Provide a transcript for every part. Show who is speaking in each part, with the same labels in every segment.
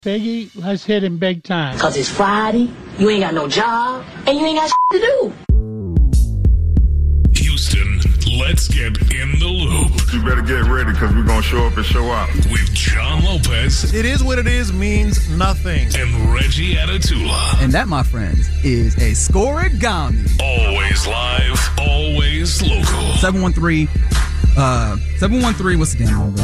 Speaker 1: Figgy, let's hit him big time.
Speaker 2: Because it's Friday, you ain't got no job, and you ain't got to do.
Speaker 3: Houston, let's get in the loop.
Speaker 4: You better get ready because we're going to show up and show out.
Speaker 3: With John Lopez.
Speaker 5: It is what it is means nothing.
Speaker 3: And Reggie Atatula.
Speaker 6: And that, my friends, is a scoregami.
Speaker 3: Always live, always local.
Speaker 6: 713, what's the damn number?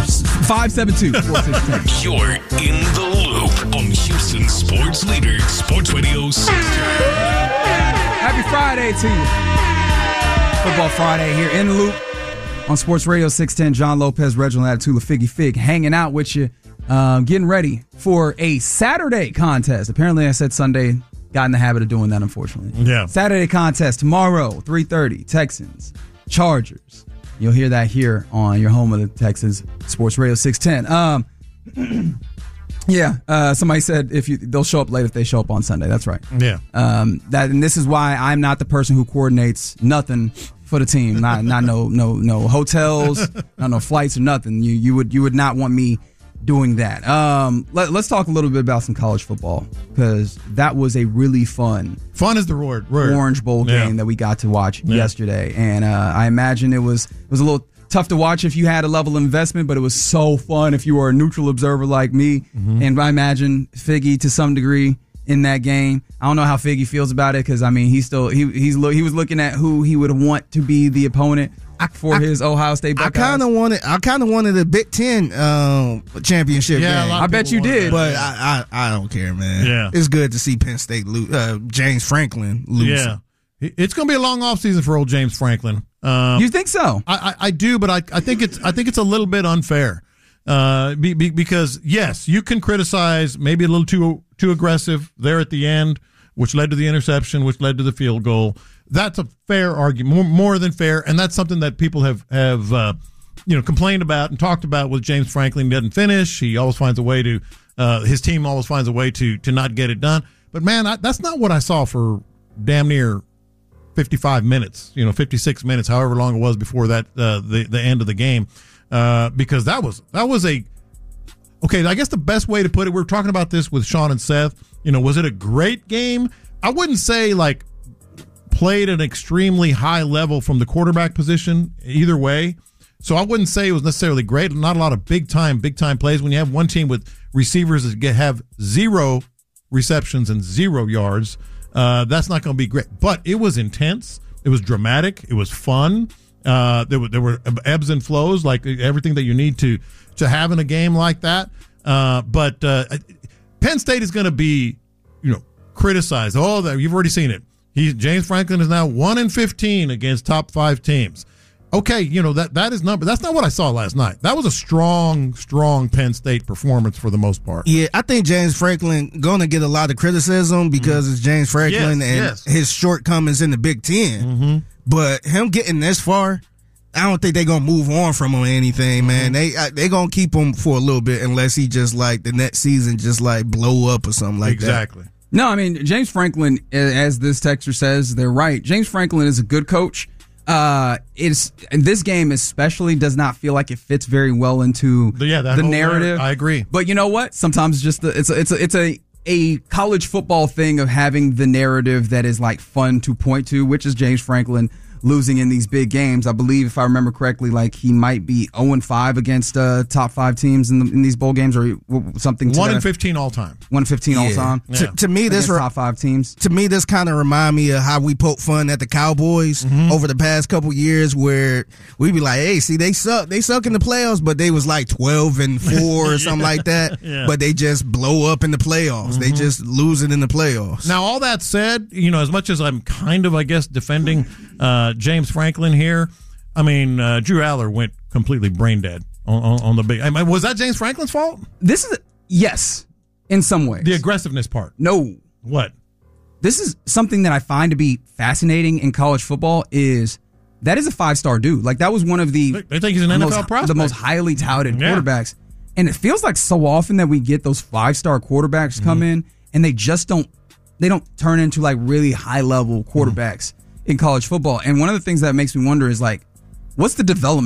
Speaker 6: 572-4610.
Speaker 3: You're in the loop on Houston Sports Leader, Sports Radio 610.
Speaker 6: Happy Friday to you. Football Friday here in the loop on Sports Radio 610. John Lopez, Reginald Atatula, Figgy Fig, hanging out with you, getting ready for a Saturday contest. Apparently, I said Sunday. Got in the habit of doing that, unfortunately.
Speaker 5: Yeah.
Speaker 6: Saturday contest tomorrow, 3:30. Texans, Chargers. You'll hear that here on your home of the Texans, Sports Radio 610. Somebody said they'll show up late if they show up on Sunday. That's right.
Speaker 5: Yeah.
Speaker 6: And this is why I'm not the person who coordinates nothing for the team. Not no hotels, not no flights or nothing. You would not want me doing that. Let's talk a little bit about some college football because that was a really fun
Speaker 5: is the word.
Speaker 6: Orange Bowl game that we got to watch yesterday, and I imagine it was a little tough to watch if you had a level of investment, but it was so fun if you were a neutral observer like me. Mm-hmm. And I imagine Figgy to some degree in that game. I don't know how Figgy feels about it because I mean he was looking at who he would want to be the opponent for his Ohio State Buckeyes.
Speaker 7: I kind of wanted a Big Ten championship game.
Speaker 6: I bet you did,
Speaker 7: but I don't care, man.
Speaker 5: Yeah,
Speaker 7: it's good to see Penn State lose. James Franklin lose.
Speaker 5: Yeah, it's going to be a long offseason for old James Franklin.
Speaker 6: You think so?
Speaker 5: I do, but I think it's a little bit unfair because yes, you can criticize maybe a little too aggressive there at the end, which led to the interception, which led to the field goal. That's a fair argument, more than fair, and that's something that people have complained about and talked about with James Franklin. He doesn't finish. He always finds a way to his team always finds a way to not get it done. But man, that's not what I saw for damn near 55 minutes, 56 minutes, however long it was before that the end of the game, because that was okay. I guess the best way to put it, we were talking about this with Sean and Seth. Was it a great game? I wouldn't say like played at an extremely high level from the quarterback position either way. So I wouldn't say it was necessarily great. Not a lot of big time plays. When you have one team with receivers that have 0 receptions and 0 yards, that's not going to be great. But it was intense. It was dramatic. It was fun. There were ebbs and flows, like everything that you need to have in a game like that. But Penn State is going to be, criticized. Oh, you've already seen it. James Franklin is now 1-15 against top 5 teams. Okay, that is number. That's not what I saw last night. That was a strong Penn State performance for the most part.
Speaker 7: Yeah, I think James Franklin gonna get a lot of criticism because it's James Franklin his shortcomings in the Big Ten.
Speaker 5: Mm-hmm.
Speaker 7: But him getting this far, I don't think they're gonna move on from him or anything, man. They gonna keep him for a little bit unless he just like the next season just like blow up or something like that.
Speaker 5: Exactly.
Speaker 6: No, I mean James Franklin, as this texter says, they're right. James Franklin is a good coach. This game especially does not feel like it fits very well into the narrative.
Speaker 5: I agree.
Speaker 6: But you know what? Sometimes it's a college football thing of having the narrative that is like fun to point to, which is James Franklin losing in these big games. I believe, if I remember correctly, like he might be 0-5 against top 5 teams in these bowl games or something.
Speaker 5: 1-15 all time.
Speaker 6: 1-15 all time.
Speaker 5: Yeah.
Speaker 7: To me, this
Speaker 6: top 5 teams.
Speaker 7: To me, this kind of remind me of how we poke fun at the Cowboys over the past couple years, where we be like, "Hey, see, they suck in the playoffs, but they was like 12-4 or something like that.
Speaker 5: Yeah.
Speaker 7: But they just blow up in the playoffs. They just lose it in the playoffs."
Speaker 5: Now, all that said, as much as I'm kind of, I guess, defending James Franklin here, I mean, Drew Aller went completely brain dead on the big. I mean, was that James Franklin's fault?
Speaker 6: Yes, in some ways.
Speaker 5: The aggressiveness part.
Speaker 6: No.
Speaker 5: What?
Speaker 6: This is something that I find to be fascinating in college football is that is a 5-star dude. Like that was one of the
Speaker 5: they think he's an NFL prospect,
Speaker 6: the most highly touted quarterbacks. And it feels like so often that we get those 5-star quarterbacks come in and they just don't turn into like really high level quarterbacks in college football. And one of the things that makes me wonder is like, what's the development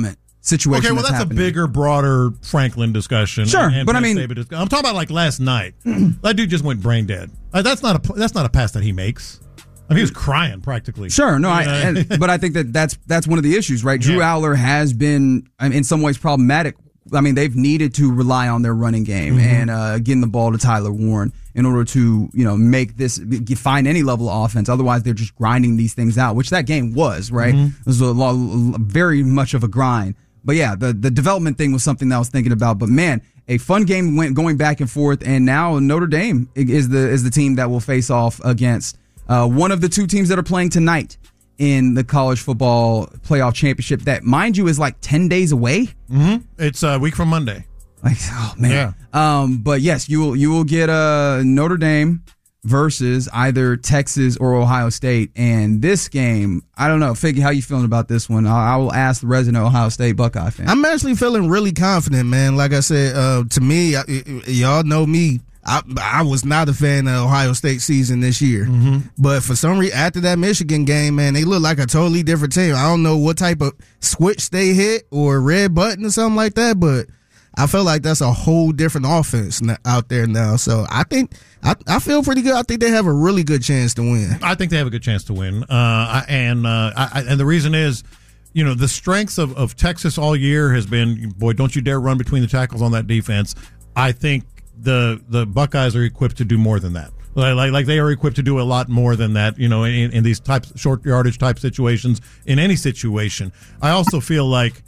Speaker 6: situation.
Speaker 5: Okay, well, that's
Speaker 6: happening.
Speaker 5: a bigger, broader Franklin discussion.
Speaker 6: Sure,
Speaker 5: and
Speaker 6: but I
Speaker 5: Penn
Speaker 6: mean-
Speaker 5: State I'm talking about like last night. That dude just went brain dead. That's not a pass that he makes. I mean, he was crying practically.
Speaker 6: Sure, no, but I think that's one of the issues, right? Drew Aller has been in some ways problematic. I mean, they've needed to rely on their running game and getting the ball to Tyler Warren in order to make this find any level of offense. Otherwise, they're just grinding these things out, which that game was, right? It was very much of a grind. But yeah, the development thing was something that I was thinking about. But man, a fun game went going back and forth, and now Notre Dame is the team that will face off against one of the two teams that are playing tonight in the college football playoff championship. That, mind you, is like 10 days away.
Speaker 5: Mm-hmm. It's a week from Monday.
Speaker 6: Like, oh man. Yeah. But yes, you will get Notre Dame versus either Texas or Ohio State. And this game, I don't know, Figgy, how you feeling about this one? I will ask the resident Ohio State Buckeye fan.
Speaker 7: I'm actually feeling really confident, man. Like I said, to me, y'all know me. I was not a fan of Ohio State season this year. But for some reason, after that Michigan game, man, they look like a totally different team. I don't know what type of switch they hit or red button or something like that, but I feel like that's a whole different offense out there now. So I think I feel pretty good. I think they have a really good chance to win.
Speaker 5: I think they have a good chance to win. And the reason is, the strengths of Texas all year has been, boy, don't you dare run between the tackles on that defense. I think the Buckeyes are equipped to do more than that. Like they are equipped to do a lot more than that, in these short yardage type situations, in any situation. I also feel like,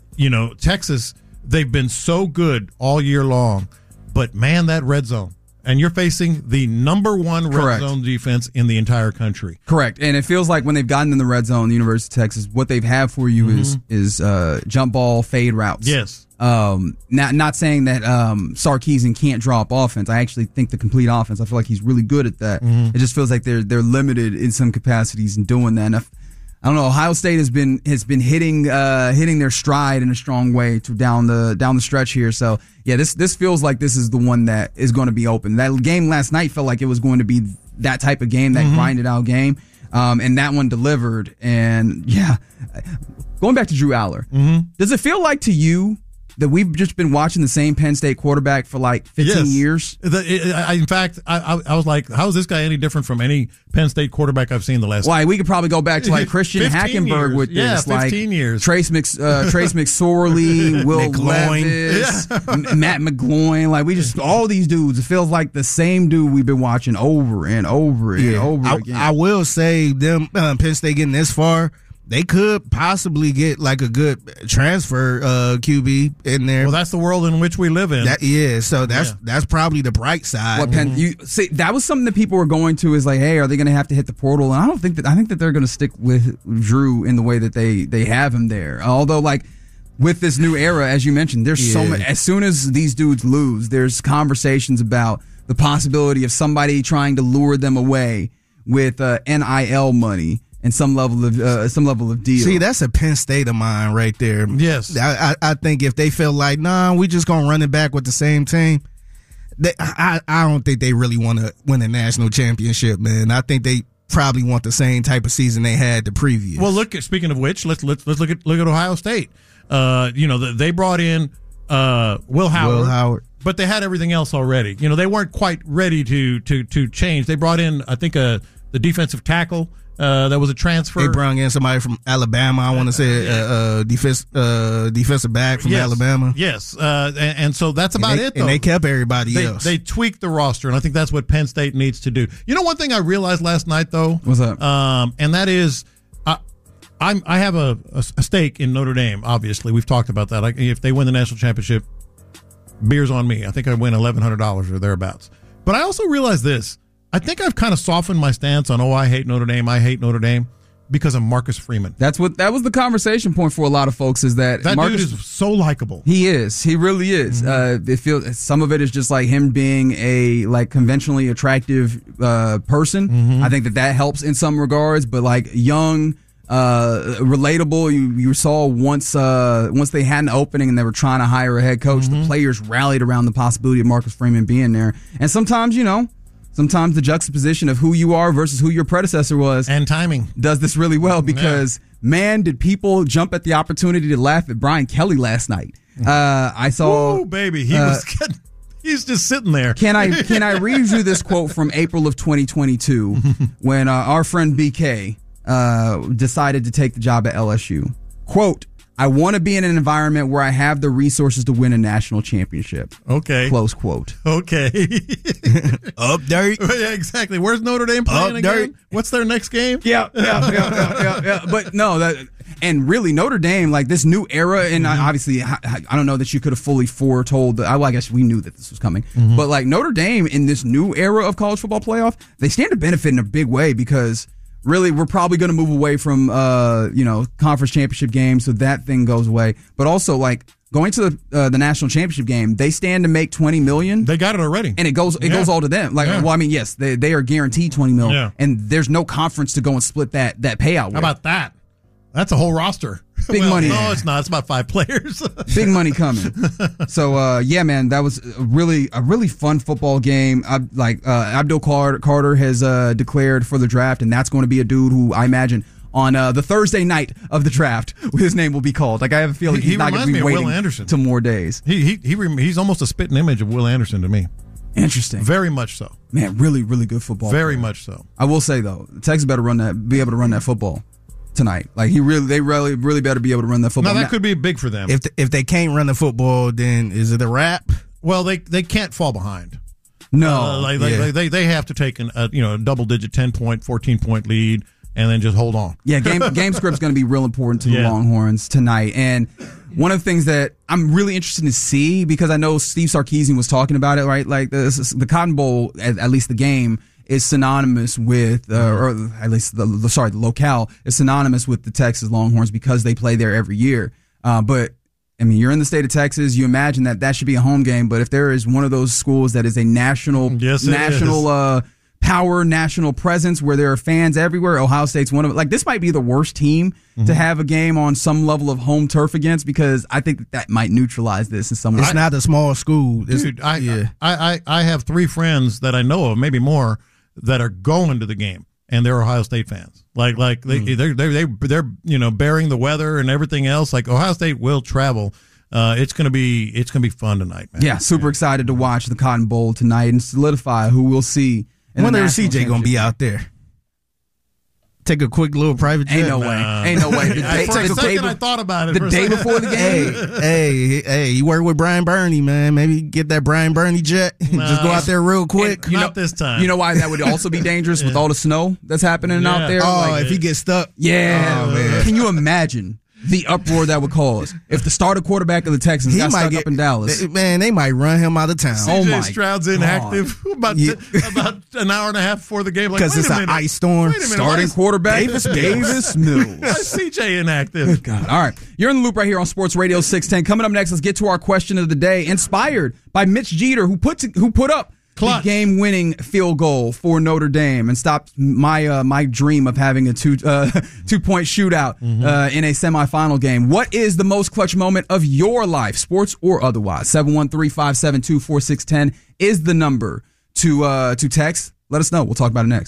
Speaker 5: Texas, they've been so good all year long, but man, that red zone. And you're facing the number one red zone defense in the entire country.
Speaker 6: Correct. And it feels like when they've gotten in the red zone, the University of Texas, what they've had for you is jump ball, fade routes.
Speaker 5: Yes.
Speaker 6: Not saying that Sarkisian can't draw up offense. I actually think the complete offense, I feel like he's really good at that. It just feels like they're limited in some capacities in doing that. And I don't know. Ohio State has been hitting their stride in a strong way down the stretch here. So yeah, this feels like this is the one that is going to be open. That game last night felt like it was going to be that type of game, that grinded out game, and that one delivered. And yeah, going back to Drew Aller, does it feel like to you that we've just been watching the same Penn State quarterback for like 15 years?
Speaker 5: In fact, I was like, how is this guy any different from any Penn State quarterback I've seen the last?
Speaker 6: Why, we could probably go back to like Christian Hackenberg with this.
Speaker 5: 15 years.
Speaker 6: Trace McSorley, Will Levis, Matt McGloin. Like all these dudes, it feels like the same dude we've been watching over and over and over again.
Speaker 7: I will say them Penn State getting this far, they could possibly get like a good transfer QB in there.
Speaker 5: Well, that's the world in which we live in.
Speaker 7: So that's probably the bright side.
Speaker 6: What Penn? You see, that was something that people were going to is like, hey, are they going to have to hit the portal? And I think that they're going to stick with Drew in the way that they have him there. Although, like, with this new era, as you mentioned, there's so much. As soon as these dudes lose, there's conversations about the possibility of somebody trying to lure them away with NIL money and some level of deal.
Speaker 7: See, that's a Penn State of mine right there.
Speaker 5: Yes,
Speaker 7: I think if they feel like, we just gonna run it back with the same team, I don't think they really want to win a national championship, man. I think they probably want the same type of season they had the previous.
Speaker 5: Well, speaking of which, let's look at Ohio State. They brought in Will Howard, but they had everything else already. They weren't quite ready to change. They brought in, I think, the defensive tackle. That was a transfer.
Speaker 7: They brought in somebody from Alabama. I want to say defensive back from Alabama.
Speaker 5: Yes, and so that's about it. Though.
Speaker 7: And they kept everybody else.
Speaker 5: They tweaked the roster, and I think that's what Penn State needs to do. One thing I realized last night, though,
Speaker 6: what's that?
Speaker 5: And that is, I have a stake in Notre Dame. Obviously, we've talked about that. If they win the national championship, beer's on me. I think I win $1,100 or thereabouts. But I also realized this. I think I've kind of softened my stance on, I hate Notre Dame, because of Marcus Freeman.
Speaker 6: That was the conversation point for a lot of folks, is that Marcus,
Speaker 5: dude is so likable.
Speaker 6: He is. He really is. It feels, some of it is just like him being a conventionally attractive person. I think that helps in some regards, but like young, relatable. You saw once they had an opening and they were trying to hire a head coach, the players rallied around the possibility of Marcus Freeman being there. And sometimes, sometimes the juxtaposition of who you are versus who your predecessor was
Speaker 5: and timing
Speaker 6: does this really well, because man, did people jump at the opportunity to laugh at Brian Kelly last night. I saw.
Speaker 5: Ooh, baby. He's just sitting there.
Speaker 6: Can I read you this quote from April of 2022 when our friend BK decided to take the job at LSU? Quote, I want to be in an environment where I have the resources to win a national championship.
Speaker 5: Okay.
Speaker 6: Close quote.
Speaker 5: Okay.
Speaker 7: Update.
Speaker 5: Yeah, exactly. Where's Notre Dame playing again? What's their next game?
Speaker 6: Yeah. But no, and really Notre Dame, like this new era, and obviously I don't know that you could have fully foretold. I guess we knew that this was coming, but like Notre Dame in this new era of college football playoff, they stand to benefit in a big way because really we're probably going to move away from conference championship games, so that thing goes away. But also like going to the national championship game, they stand to make $20 million.
Speaker 5: They got it already,
Speaker 6: and it goes all to them. Like, well, I mean, yes, they are guaranteed $20 million, and there's no conference to go and split that payout with.
Speaker 5: How about that? That's a whole roster.
Speaker 6: Big money.
Speaker 5: No, it's not. It's about 5 players.
Speaker 6: Big money coming. So, yeah, man, that was a really fun football game. Abdul Carter has declared for the draft, and that's going to be a dude who I imagine on the Thursday night of the draft, his name will be called. Like I have a feeling he's not going to be waiting till more days.
Speaker 5: He's almost a spitting image of Will Anderson to me.
Speaker 6: Interesting.
Speaker 5: Very much so.
Speaker 6: Man, really, really good football.
Speaker 5: Very much so.
Speaker 6: I will say though, Texas better be able to run that football tonight. Like they really better be able to run that football.
Speaker 5: Now that could be big for them.
Speaker 7: If they can't run the football, then is it a wrap?
Speaker 5: Well, they can't fall behind.
Speaker 6: No,
Speaker 5: they have to take a double-digit 10-point, 14-point lead and then just hold on.
Speaker 6: Yeah, game script's going to be real important to the Longhorns tonight. And one of the things that I'm really interested to see, because I know Steve Sarkisian was talking about it, right? Like the Cotton Bowl, at least the game, is synonymous with, or at least the locale is synonymous with the Texas Longhorns because they play there every year. But I mean, you're in the state of Texas. You imagine that should be a home game. But if there is one of those schools that is a national power, national presence where there are fans everywhere, Ohio State's one of them. Like this might be the worst team to have a game on some level of home turf against, because I think that might neutralize this in some way.
Speaker 7: It's not a small school.
Speaker 5: Dude, I have 3 friends that I know of, maybe more, that are going to the game, and they're Ohio State fans. They're bearing the weather and everything else. Like Ohio State will travel. It's gonna be fun tonight, man.
Speaker 6: Yeah, super excited to watch the Cotton Bowl tonight and solidify who we'll see.
Speaker 7: When is CJ gonna be out there? Take a quick little private jet.
Speaker 6: Ain't no way.
Speaker 5: I thought about it.
Speaker 6: The day before the game.
Speaker 7: Hey, you work with Brian Burney, man. Maybe get that Brian Burney jet. Just go out there real quick.
Speaker 5: Not this time.
Speaker 6: You know why that would also be dangerous with all the snow that's happening out there?
Speaker 7: Oh, if he gets stuck.
Speaker 6: Yeah. Oh, man. Can you imagine the uproar that would cause if the starter quarterback of the Texans got stuck up in Dallas?
Speaker 7: Man, they might run him out of town.
Speaker 5: CJ Stroud's inactive about an hour and a half before the game.
Speaker 7: Because it's an ice storm.
Speaker 6: Starting quarterback Davis Mills.
Speaker 5: CJ inactive.
Speaker 6: Good God. All right. You're in the loop right here on Sports Radio 610. Coming up next, let's get to our question of the day, inspired by Mitch Jeter, who put up the game-winning field goal for Notre Dame and stopped my dream of having a two-point shootout in a semifinal game. What is the most clutch moment of your life, sports or otherwise? 713-572-4610 is the number to text. Let us know. We'll talk about it next.